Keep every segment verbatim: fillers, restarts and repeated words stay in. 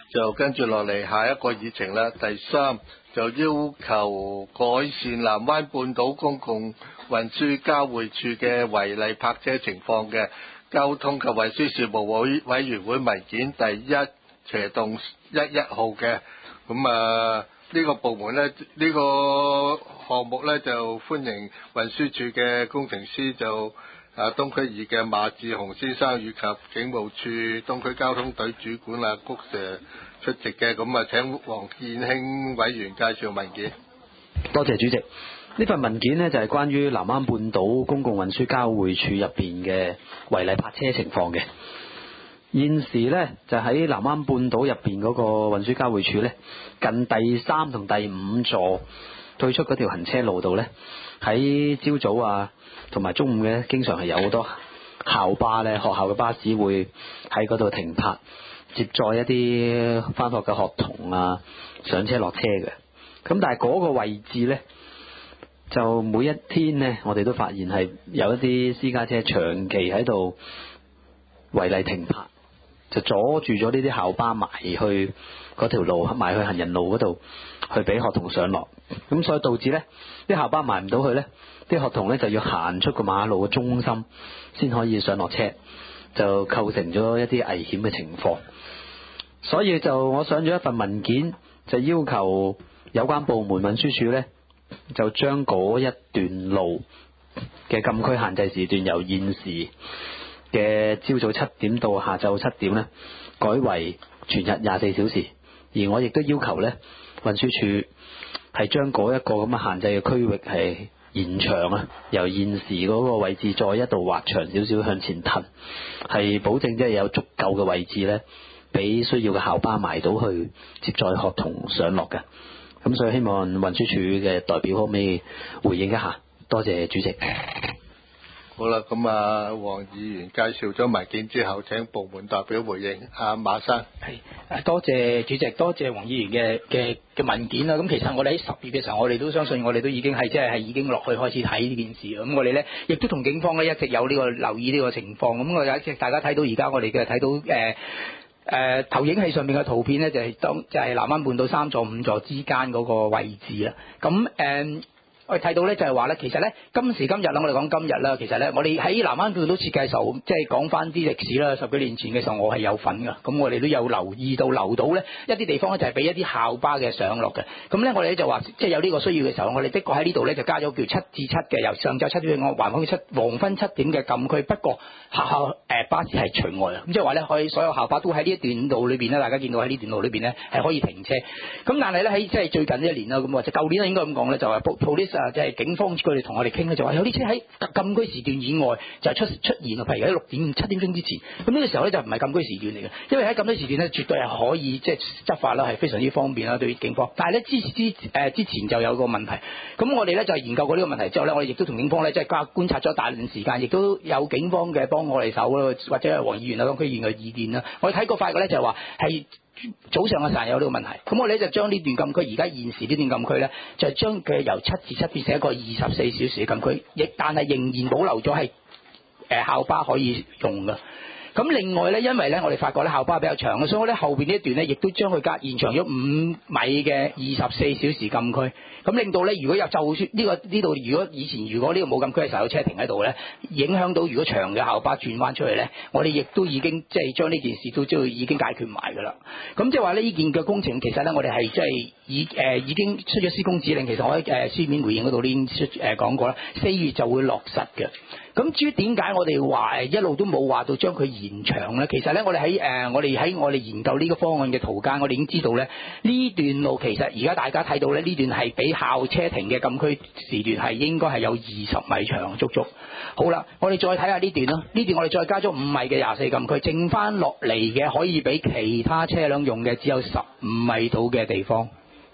就跟住落嚟下一個議程啦。第三就要求改善南灣半島公共運輸交匯處嘅違例泊車情況嘅交通及運輸事務委委員會文件第一斜洞一一號嘅。咁啊呢個部門呢，呢、呢個項目呢，就歡迎運輸處嘅工程師就啊東區二嘅馬志雄先生以及警務處東區交通隊主管啊谷 Sir 出席嘅。咁啊請黃建興委員介紹文件。 多謝主席。呢份文件呢，就係關於南灣半島公共運輸交匯處入邊嘅違例泊車情況嘅。現時呢，就喺南灣半島入邊嗰個運輸交匯處呢，近第三同第五座對出嗰條行車路度呢，喺朝早啊同埋中午嘅經常係有好多校巴呢，學校嘅巴士會喺嗰度停泊，接載一啲返學嘅學童啊上車落車嘅。咁但係嗰個位置呢，就每一天呢，我哋都發現係有一啲私家車長期喺度違例停泊，就阻住咗呢啲校巴埋去嗰條路，埋去行人路嗰度去俾學童上落。咁所以導致呢啲校巴埋唔到去呢，啲學童呢就要行出個馬路嘅中心先可以上落車，就構成咗一啲危險嘅情況。所以就我上咗一份文件，就要求有關部門運輸署呢，就將嗰一段路嘅禁區限制時段由現時嘅朝早七點到下晝七點呢，改為全日廿四小時。而我亦都要求呢，運輸署係將嗰一個咁嘅限制嘅區域係延長啊，由現時嗰個位置再一度劃長少少向前騰，係保證即係有足夠嘅位置呢，俾需要嘅校巴埋到去接載學童上落嘅。咁所以希望運輸署嘅代表可唔可以回應一下？多謝主席。 好啦，咁啊，黃議員介紹咗文件之後，請部門代表回應。阿馬生， 係，多謝主席，多謝黃議員嘅嘅嘅文件啦。咁其實我哋喺十月嘅時候，我哋都相信我哋都已經係即係係已經落去開始睇呢件事。咁我哋咧亦都同警方咧一直有呢個留意呢個情況。咁我有一隻大家睇到而家我哋嘅睇到誒。呃誒、呃、投影器上面嘅圖片咧，就係、是、當就係、是、南灣半島三座五座之間嗰個位置啦。咁誒。呃我哋睇到咧就係話咧，其實咧今時今日啦，我哋講今日啦，其實咧我哋喺南灣半島設計嘅時候，即係講翻啲歷史啦。十幾年前嘅時候，我係有份㗎。咁我哋都有留意到留到咧一啲地方咧，就係俾一啲校巴嘅上落嘅。咁咧我哋咧就話，即係有呢個需要嘅時候，我哋的確喺呢度咧就加咗叫七至七嘅，由上晝七點我環翻七黃昏七點嘅禁區。不過學校誒巴士係除外啊。咁即係話咧，可以所有校巴都喺呢一段路裏邊咧，大家見到喺呢段路裏邊咧係可以停車。咁但係咧喺即係最近呢一年啦，咁或者舊年應該咁講咧，就係 police 啊，即係警方佢哋同我哋傾咧，就話有啲車喺禁區時段以外就出出現啊，譬如喺六點七點鐘之前。咁呢個時候咧就唔係禁區時段嚟嘅，因為喺禁區時段咧絕對係可以即係執法啦，係非常之方便啦對於警方。但係咧之之誒之前就有個問題，咁我哋咧就係研究過呢個問題之後咧，我哋亦都同警方咧即係觀觀察咗大段時間，亦都有警方嘅幫我哋手啦，或者係黃議員啊、當區議員嘅意見啦。我哋睇過發覺咧就係話係早上嘅時候有呢個問題，咁我哋就將呢段禁區，而家現時呢段禁區咧，就將佢由七至七變成一個二十四小時嘅禁區，亦但係仍然保留咗係誒校巴可以用㗎。咁另外咧，因為咧我哋發覺咧校巴比較長，所以我咧後邊呢一段咧，亦都將佢加延長咗五米嘅二十四小時禁區。咁令到咧，如果有就算呢個呢度，如果以前如果呢個冇禁區嘅時候有車停喺度咧，影響到如果長嘅校巴轉彎出去咧，我哋亦都已經即係將呢件事都即係已經解決埋㗎啦。咁即係話呢，呢件嘅工程其實咧，我哋係即係已誒、呃、已經出咗施工指令。其實我喺誒書面回應嗰度已經出誒講過啦，四月就會落實嘅。咁至於點解我哋話一路都冇話到將佢延長咧？其實咧，我哋喺誒我哋喺我哋研究呢個方案嘅途間，我哋已經知道咧，呢段路其實而家大家睇到咧，呢段係比校車停嘅禁區時段係應該係有二十米長足足。好啦，我哋再睇下呢段咯，呢段我哋再加咗五米嘅廿四禁區，剩翻落嚟嘅可以俾其他車輛用嘅只有十五米到嘅地方。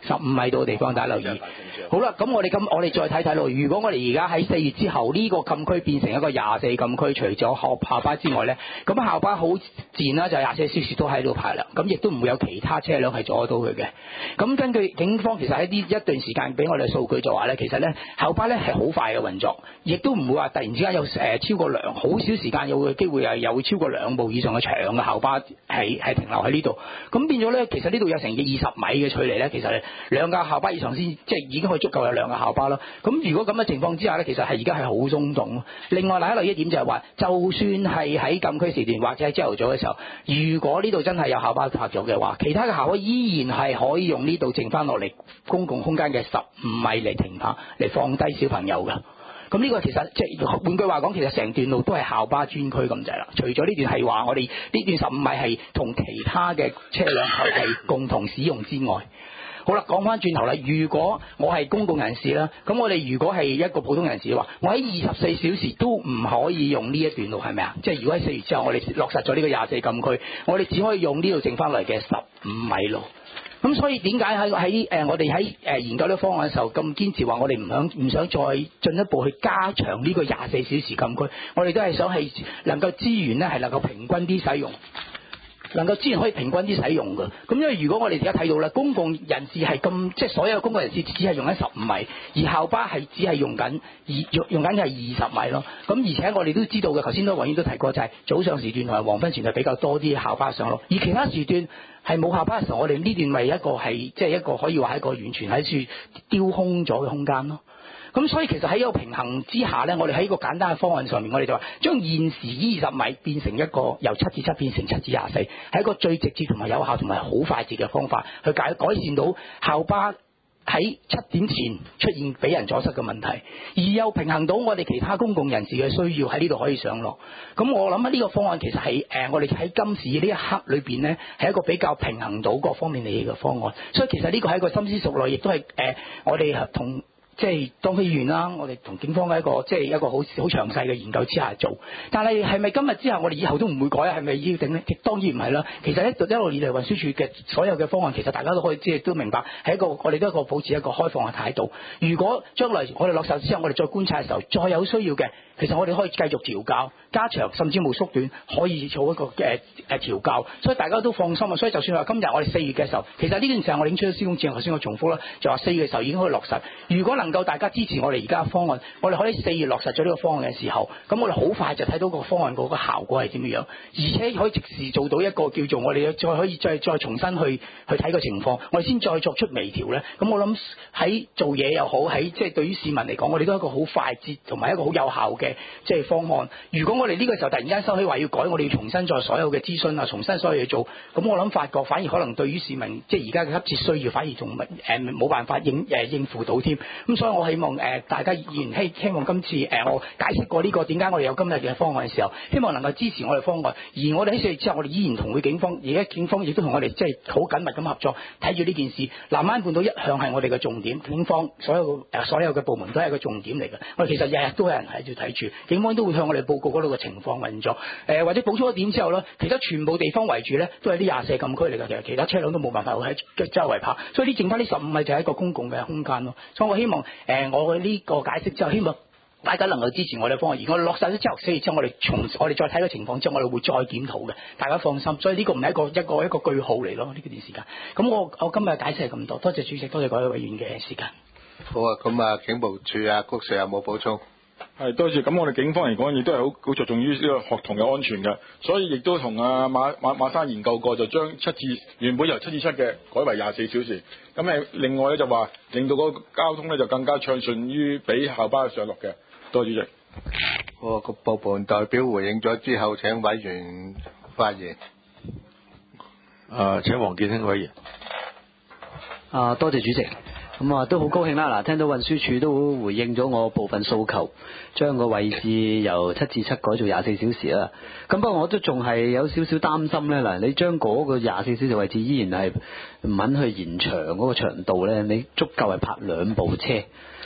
十五米到嘅地方，大家留意。好啦，咁我哋咁我哋再睇睇咯。如果我哋而家喺四月之後呢、這個禁區變成一個廿四禁區，除咗校校巴之外咧，咁校巴好自然啦，就廿四小時都喺度排啦。咁亦都唔會有其他車輛係阻到佢嘅。咁根據警方其實喺呢一段時間俾我哋數據就話咧，其實咧校巴咧係好快嘅運作，亦都唔會話突然之間有誒超過兩好少時間有嘅機會係有超過兩部以上嘅長嘅校巴係係停留喺呢度。咁變咗咧，其實呢度有成二十米嘅距離咧，其實兩架校巴以上先即係已經可以足夠有兩架校巴啦。咁如果咁嘅情況之下咧，其實係而家係好鬆動。另外，另一一點就係話，就算係喺禁區時段或者喺朝頭早嘅時候，如果呢度真係有校巴泊咗嘅話，其他嘅校巴依然係可以用呢度剩翻落嚟公共空間嘅十五米嚟停泊嚟放低小朋友㗎。咁呢個其實即係換句話講，其實成段路都係校巴專區咁滯啦。除咗呢段係話我哋呢段十五米係同其他嘅車輛係共同使用之外。好啦，講翻轉頭啦，如果我係公共人士啦，咁我哋如果係一個普通人士嘅話，我喺二十四小時都唔可以用呢一段路，係咪啊？即係如果喺四月之後我哋落實咗呢個廿四禁區，我哋只可以用呢度剩翻嚟嘅十五米路。咁所以點解喺喺誒我哋喺誒研究呢個方案嘅時候咁堅持話我哋唔想唔想再進一步去加長呢個廿四小時禁區，我哋都係想係能夠資源咧係能夠平均啲使用。能夠資源可以平均啲使用㗎，咁因為如果我哋而家睇到啦，公共人士係咁，即係所有公共人士只係用緊十五米，而校巴係只係用緊二用用緊係二十米咯。咁而且我哋都知道嘅，頭先都黃醫都提過，就係早上時段同埋黃昏時段比較多啲校巴上落，而其他時段係冇校巴嘅時候，我哋呢段咪一個係即係一個可以話係一個完全喺處丟空咗嘅空間咯。咁所以其實喺一個平衡之下咧，我哋喺一個簡單嘅方案上面，我哋就話將現時二十米變成一個由七至七變成七至廿四，係一個最直接同埋有效同埋好快捷嘅方法，去解改善到校巴喺七點前出現俾人阻塞嘅問題，而又平衡到我哋其他公共人士嘅需要喺呢度可以上落。咁我諗呢個方案其實係誒我哋喺今時呢一刻裏邊呢，係一個比較平衡到各方面利益嘅方案。所以其實呢個係一個深思熟慮，亦都係誒我哋同。即係當區議員啦，我哋同警方嘅一個即係一個好好詳細嘅研究之下做。但係係咪今日之後我哋以後都唔會改啊？係咪要定咧？當然唔係啦。其實一一路以嚟運輸署嘅所有嘅方案，其實大家都可以即係都明白係一個我哋都一個保持一個開放嘅態度。如果將來我哋落實之後，我哋再觀察嘅時候，再有需要嘅，其實我哋可以繼續調校、加長，甚至冇縮短，可以做一個誒誒調校。所以大家都放心啊。所以就算話今日我哋四月嘅時候，其實呢段時間我哋已經出咗施工指引，頭先我重複啦，就話四月嘅時候已經可以落實。如果能夠大家支持我哋而家嘅方案，我哋可以四月落實咗呢個方案嘅時候，咁我哋好快就睇到個方案嗰個效果係點樣，而且可以即時做到一個叫做我哋再可以再再重新去去睇個情況，我哋先再作出微調咧。咁我諗喺做嘢又好，喺即係對於市民嚟講，我哋都係一個好快捷同埋一個好有效嘅即係方案。如果我哋呢個時候突然間收起話要改，我哋要重新再所有嘅諮詢啊，重新所有嘢做，咁我諗發覺反而可能對於市民即係而家嘅急切需要，反而仲誒冇辦法應誒應付到添。咁所以我希望誒、呃、大家議員希希望今次誒、呃、我解釋過呢、這個點解我哋有今日嘅方案嘅時候，希望能夠支持我哋方案。而我哋喺四月之後，我哋依然同佢警方，而家警方亦都同我哋即係好緊密咁合作，睇住呢件事。南灣半島一向係我哋嘅重點，警方所有誒、呃、所有嘅部門都係一個重點嚟嘅。我哋其實日日都有人喺度睇住，警方都會向我哋報告嗰度嘅情況運作。誒、呃、或者補充一點之後咧，其他全部地方圍住咧都係啲廿四禁區嚟嘅，其實其他車輛都冇辦法喺周圍泊，所以呢剩翻呢十五米就係一個公共嘅空間咯。所以我希望誒、呃、我嘅呢個解釋之後，希望大家能夠支持我哋方案。而我落實咗之後，四月之後我哋從我哋再睇個情況之後，我哋會再檢討嘅，大家放心。所以呢個唔係一個一個一個句號嚟咯，呢段時間。咁我我今日解釋係咁多，多謝主席，多謝各位委員嘅時間。 好啊，咁啊警務處啊局長有冇補充？ 係多謝。咁我哋警方嚟講，亦都係好好着重於呢個學童嘅安全嘅，所以亦都同阿馬馬馬生研究過，就將七至原本由七至七嘅改為廿四小時。咁誒另外咧就話令到嗰個交通咧就更加暢順於俾校巴上落嘅。多謝主席。 好，個部門代表回應咗之後，請委員發言。 誒，請黃健興委員。 啊，多謝主席。咁啊，都好高興啦！嗱，聽到運輸署都回應咗我部分訴求，將個位置由七至七改做廿四小時啦。咁不過我都仲係有少少擔心咧。嗱，你將嗰個廿四小時位置依然係唔肯去延長嗰個長度咧，你足夠係泊兩部車。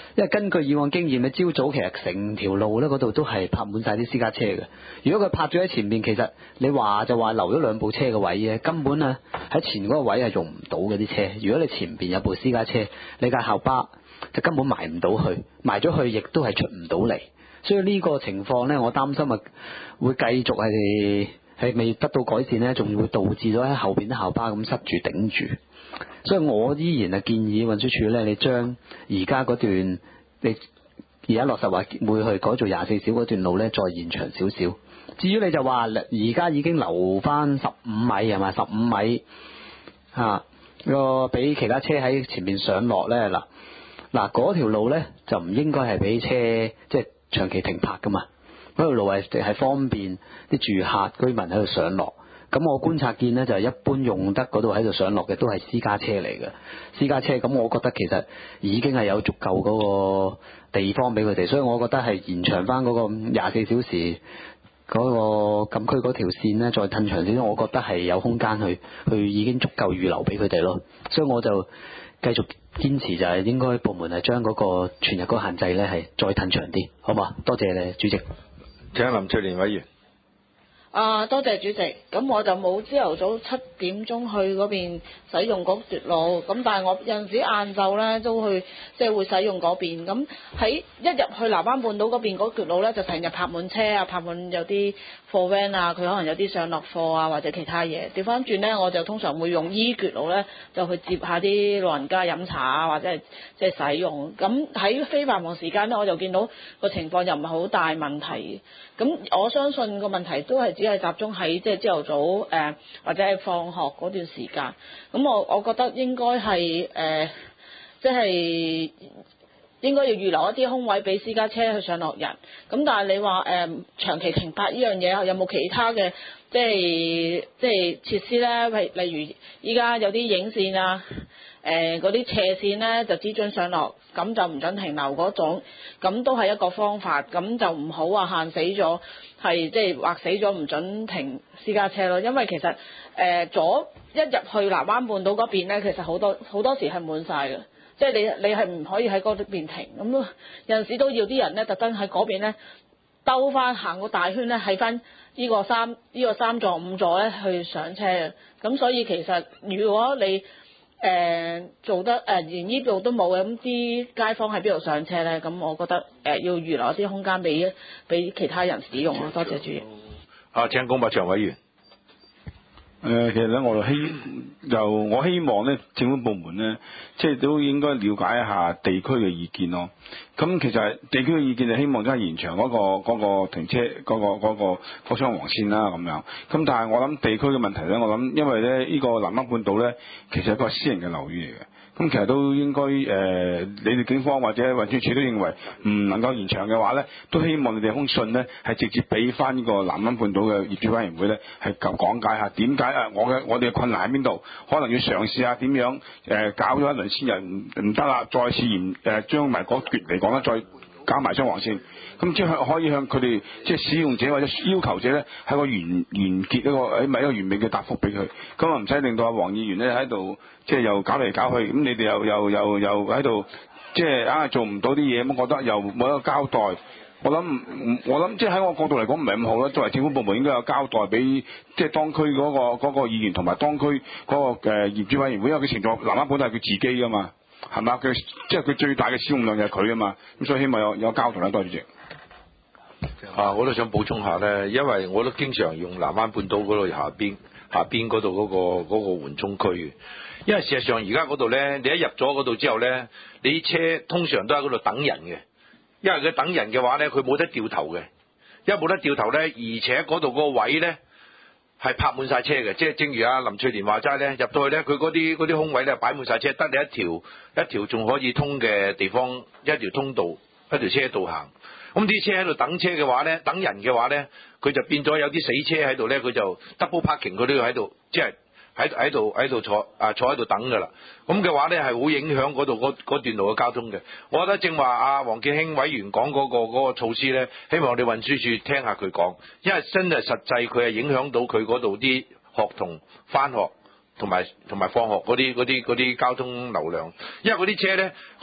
因為根據以往經驗咧，朝早其實成條路咧嗰度都係泊滿晒啲私家車嘅。如果佢泊咗喺前面，其實你話就話留咗兩部車嘅位嘅，根本啊喺前嗰個位係用唔到嘅啲車。如果你前邊有部私家車，你架校巴就根本埋唔到去，埋咗去亦都係出唔到嚟。所以呢個情況咧，我擔心啊會繼續係係未得到改善咧，仲會導致咗喺後邊啲校巴咁塞住頂住。所以我依然係建議運輸署咧，你將而家嗰段你而家落實話會去改做廿四小嗰段路咧，再延長少少。至於你就話而家已經留翻十五米係咪？十五米啊個俾其他車喺前面上落咧，嗱嗱嗰條路咧就唔應該係俾車即係長期停泊噶嘛。嗰條路係係方便啲住客居民喺度上落。咁我觀察見呢，就係一般用得嗰度喺度上落嘅都係私家車嚟嘅，私家車咁我覺得其實已經係有足夠嗰個地方俾佢哋，所以我覺得係延長翻嗰個廿四小時嗰個禁區嗰條線呢，再褪長啲，我覺得係有空間去去已經足夠預留俾佢哋咯，所以我就繼續堅持就係應該部門係將嗰個全日嗰個限制呢係再褪長啲，好嘛？多謝你主席。 請林翠蓮委員。 啊，多謝主席。咁我就冇朝頭早七點鐘去嗰邊使用嗰段路，咁但係我有陣時晏晝咧都去即係會使用嗰邊。咁喺一入去南灣半島嗰邊嗰段路咧，就成日泊滿車啊，泊滿有啲貨 van 啊，佢可能有啲上落貨啊或者其他嘢。調翻轉咧，我就通常會用依段路咧，就去接下啲老人家飲茶啊，或者係即係使用。咁喺非繁忙時間咧，我就見到個情況又唔係好大問題。咁我相信個問題都係只係集中喺即係朝頭早誒、呃、或者係放學嗰段時間。咁我我覺得應該係誒即係應該要預留一啲空位俾私家車去上落人。咁但係你話誒、呃、長期停泊呢樣嘢有冇其他嘅即係即係設施咧？例例如依家有啲影線啊。誒嗰啲斜線呢，就只准上落，咁就唔准停留嗰種，咁都係一個方法，咁就唔好話限死咗，係即係劃死咗唔准停私家車咯，因為其實誒、呃、左一入去南灣半島嗰邊呢，其實好多好多時係滿晒嘅，即係你你係唔可以喺嗰邊停，咁有陣時都要啲人呢特登喺嗰邊呢兜翻行個大圈呢，喺翻呢個三呢、呢個三座五座呢去上車嘅，咁所以其實如果你誒、呃、做得誒、呃、連呢度都冇嘅，咁啲街坊喺邊度上車咧？咁我覺得誒、呃、要預留一啲空間俾俾其他人使用咯。多謝主席。 啊，請龔柏祥委員。 誒、呃，其實咧，我就希就我希望咧，政府部門咧，即係都應該了解一下地區嘅意見咯。咁其實地區嘅意見就希望真係延長嗰、嗰個嗰個停車嗰、嗰個嗰、嗰個火窗黃線啦咁樣。咁但係我諗地區嘅問題咧，我諗因為咧呢、呢個南灣半島咧，其實係一個私人嘅樓宇嚟嘅。咁其實都應該誒、呃，你哋警方或者運輸署都認為唔能夠延長嘅話咧，都希望你哋封信咧係直接俾翻呢個南灣半島嘅業主委員會咧係講解下點解啊我嘅我哋嘅困難喺邊度，可能要嘗試下點樣誒、呃、搞咗一輪先人唔唔得啦，再試驗誒將埋嗰橛嚟講咧再搞埋雙黃線，咁即係可以向佢哋即係使用者或者要求者咧係個完完結一個誒咪一個完美嘅答覆俾佢，咁啊唔使令到阿黃議員咧喺度即係又搞嚟搞去，咁你哋又又又又喺度即係啊做唔到啲嘢，咁覺得又冇一個交代。我諗我諗即係喺我角度嚟講唔係咁好啦。作為政府部門應該有交代俾即係當區嗰、嗰個嗰、嗰個議員同埋當區嗰個誒業主委員會，因為佢承諾南灣半島係佢自己噶嘛，係嘛？佢即係佢最大嘅使用量就係佢啊嘛，咁所以希望有有交代啦，多謝主席。 啊，我都想補充下咧，因為我都經常用南灣半島嗰度下邊下邊嗰度嗰個嗰、嗰個緩衝區，因為事實上而家嗰度咧，你一入咗嗰度之後咧，你車通常都喺嗰度等人嘅。因為佢等人嘅話咧，佢冇得掉頭嘅，因為冇得掉頭咧，而且嗰度個位咧係泊滿晒車嘅，即係正如阿林翠蓮話齋咧，入到去咧，佢嗰啲嗰啲空位咧擺滿晒車，得你一條一條仲可以通嘅地方，一條通道，一條車道行。咁啲車喺度等車嘅話咧，等人嘅話咧，佢就變咗有啲死車喺度咧，佢就 double parking，佢都要喺度，即係喺喺度喺度坐啊坐喺度等㗎啦。咁嘅話咧係會影響嗰度嗰段路嘅交通嘅。我覺得正話阿黃健興委員講嗰個嗰個措施咧，希望我哋運輸署聽下佢講，因為真係實際佢係影響到佢嗰度啲學童返學同埋同埋放學嗰啲嗰啲嗰啲交通流量。因為嗰啲車咧，佢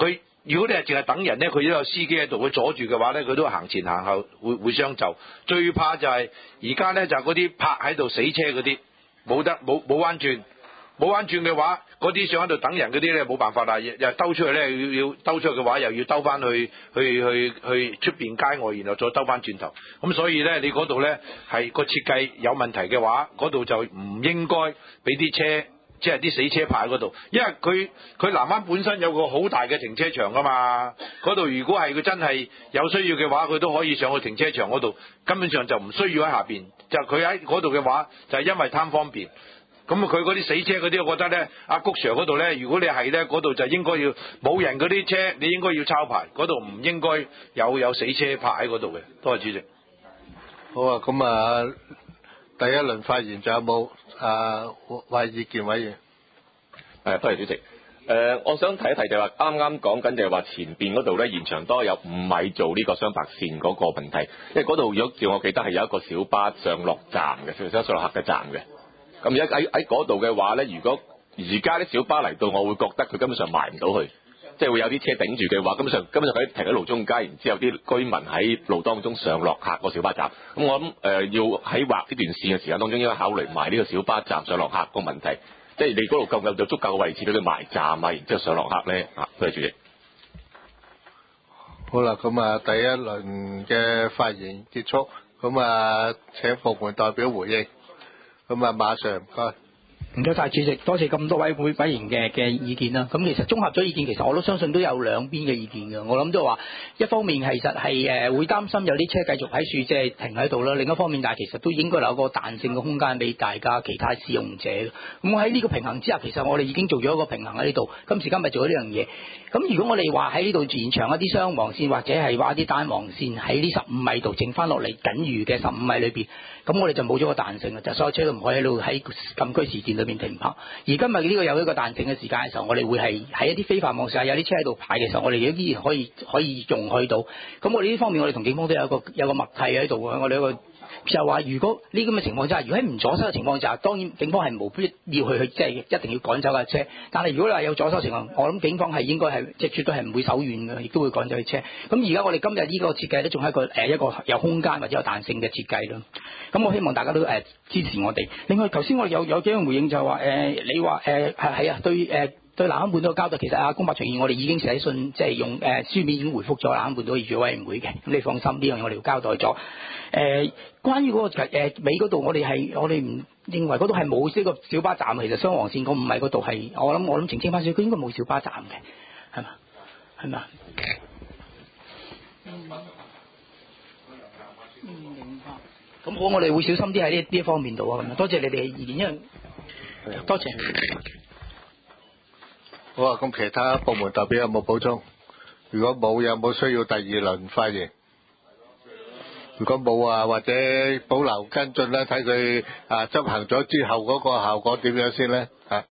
如果你係淨係等人咧，佢都有司機喺度，佢阻住嘅話咧，佢都行前行後會會相就。最怕就係而家咧就係嗰啲泊喺度死車嗰啲，冇得冇冇彎轉，冇彎轉嘅話，嗰啲想喺度等人嗰啲咧冇辦法啦，又兜出去咧要要兜出去嘅話，又要兜翻去去去去出邊街外，然後再兜翻轉頭。咁所以咧，你嗰度咧係個設計有問題嘅話，嗰度就唔應該俾啲車。即係啲死車泊喺嗰度，因為佢佢南灣本身有個好大嘅停車場噶嘛，嗰度如果係佢真係有需要嘅話，佢都可以上去停車場嗰度，根本上就唔需要喺下邊。就佢喺嗰度嘅話，就係因為貪方便。咁佢嗰啲死車嗰啲，我覺得咧，阿谷 Sir 嗰度咧，如果你係咧，嗰度就應該要冇人嗰啲車，你應該要抄牌，嗰度唔應該有有死車泊喺嗰度嘅。多謝主席。 好啊，咁啊，第一輪發言仲有冇啊？話意見委員？ 誒，多謝主席。誒、呃，我想提一提就係話，啱啱講緊就係話前邊嗰度咧，延長多有五米做呢個雙白線嗰個問題，因為嗰度如果叫我記得係有一個小巴上落站嘅，上上落客嘅站嘅。咁而家喺喺嗰度嘅話咧，如果而家啲小巴嚟到，我會覺得佢根本上埋唔到去，即係會有啲車頂住嘅話，根本上根本上佢停喺路中間，然之後啲居民喺路當中上落客個小巴站。咁我諗誒、呃、要喺劃呢段線嘅時間當中，應該考慮埋呢個小巴站上落客個問題。即係你嗰度夠唔夠有足夠嘅位置俾佢埋站啊，然之後上落客咧啊，多謝主席。 好啦，咁啊，第一輪嘅發言結束，咁啊請部門代表回應，咁啊馬上唔該。 唔該晒主席，多謝咁多位會委員嘅嘅意見啦。咁其實綜合咗意見，其實我都相信都有兩邊嘅意見嘅。我諗都話一方面其實係誒會擔心有啲車繼續喺樹即係停喺度啦，另一方面但係其實都應該留個彈性嘅空間俾大家其他使用者。咁喺呢個平衡之下，其實我哋已經做咗一個平衡喺呢度。今時今日做咗呢樣嘢。咁如果我哋話喺呢度延長一啲雙黃線或者係話一啲單黃線喺呢十五米度剩翻落嚟僅餘嘅十五米裏邊，咁我哋就冇咗個彈性啦，就所有車都唔可以喺度喺禁區時段裏邊停泊。而今日呢個有一個彈性嘅時間嘅時候，我哋會係喺一啲非繁忙時間有啲車喺度排嘅時候，我哋依然可以可以容許到。咁我哋呢方面，我哋同警方都有一個有一個默契喺度嘅。我哋有一個就話，如果呢咁嘅情況之下，如果喺唔阻塞嘅情況之下，當然警方係無必要去去即係一定要趕走架車。但係如果你話有阻塞情況，我諗警方係應該係即係絕對係唔會手軟嘅，亦都會趕走啲車。咁而家我哋今日呢個設計咧，仲係一個誒一個有空間或者有彈性嘅設計咯。咁我希望大家都誒、呃、支持我哋。另外頭先我有有幾樣回應就係話誒，你話誒係係啊對誒。呃對南灣半島嘅交代，其實阿公伯隨意，我哋已經寫信，即係用誒、呃、書面已經回覆咗南灣半島業主委員會嘅，咁你放心，呢樣嘢我哋交代咗。誒、呃，關於嗰、那個誒、呃、尾嗰度，我哋係我哋唔認為嗰度係冇呢個小巴站，其實雙黃線嗰五米嗰度係，我諗我諗澄清翻少，佢應該冇小巴站嘅，係嘛？係嘛？嗯，明白。咁好，我哋會小心啲喺呢呢一方面度啊。多謝你哋嘅意見，因為多謝。 好啊，咁其他部門代表有冇補充？如果冇，有冇需要第二輪發言？如果冇啊，或者保留跟進咧，睇佢啊執行咗之後嗰個效果點樣先咧？啊？